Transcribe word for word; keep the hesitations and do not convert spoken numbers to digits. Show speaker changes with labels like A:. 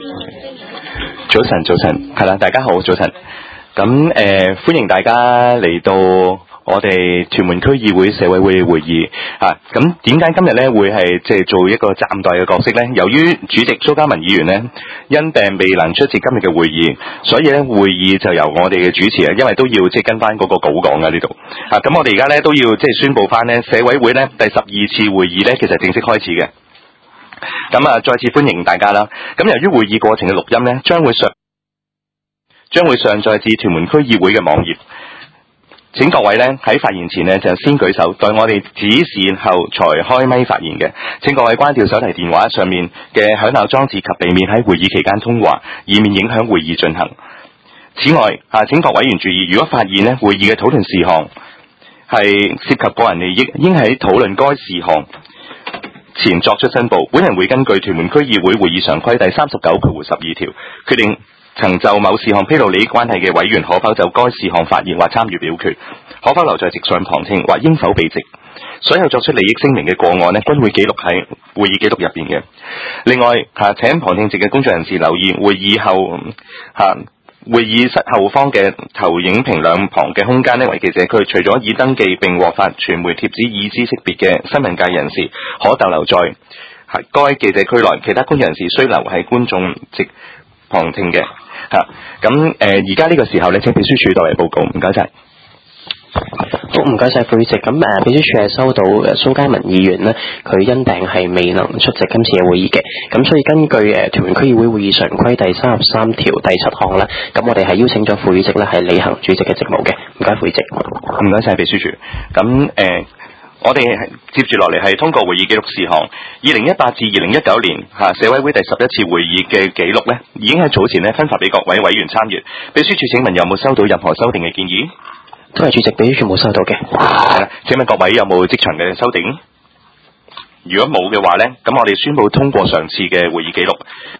A: 早晨，早晨，係啦，大家好，早晨。咁誒、呃，歡迎大家嚟到我哋屯門區議會社委會會議啊。咁點解今日咧會係即係做一個暫代嘅角色咧？由於主席蘇嘉文議員咧因病未能出席今日嘅會議，所以咧會議就由我哋嘅主持啊，因為都要即係跟翻嗰個稿講嘅呢度啊。咁我哋而家咧都要即係宣佈翻咧社委會咧第十二次會議咧，其實正式開始嘅。咁啊，再次歡迎大家啦。咁由於會議過程嘅錄音咧，將會上將會上載至屯門區議會嘅網頁。請各位咧喺發言前呢，就先舉手，待我哋指示後才開咪發言嘅。請各位關掉手提電話上面嘅響鬧裝置及避免喺會議期間通話，以免影響會議進行。此外啊，請各委員注意，如果發現呢會議嘅討論事項係涉及個人利益，應喺討論該事項前作出申報。本人會根據屯門區議會會議常規第三十九條十二條，決定曾就某事項披露利益關係嘅委員可否就該事項發言或參與表決，可否留在席上旁聽或應否避席。所有作出利益聲明嘅個案呢，均會記錄喺會議記錄入邊嘅。另外吓，請旁聽席嘅工作人士留意會議後吓會議室後方嘅投影屏兩旁嘅空間呢為記者區，除咗已登記並獲發傳媒貼紙已知識別嘅新聞界人士可逗留在該記者區內，其他工作人士需留喺觀眾席旁聽嘅。吓咁誒，而家呢個時候咧，請秘書處代為報告，唔該晒。
B: 好，唔該晒副主席。咁誒，秘書處係收到誒蘇嘉文議員呢，佢因病係未能出席今次嘅會議嘅。咁所以根據誒屯門區議會會議常規第三十三條第七項咧，咁我哋係邀請咗副主席咧係履行主席嘅職務嘅。唔該，副主席。
A: 唔該晒秘書處。咁誒。呃我哋接住落嚟係通過會議記錄事項，二零一八至二零一九年吓社委會第十一次會議嘅記錄咧，已經喺早前咧分發俾各位委員參閱。秘書處請問有冇收到任何修訂嘅建議？
B: 都係主席，秘書處冇收到嘅。
A: 係啦，請問各位有冇即場嘅修訂？如果冇嘅話咧，咁我哋宣布通過上次嘅會議記錄。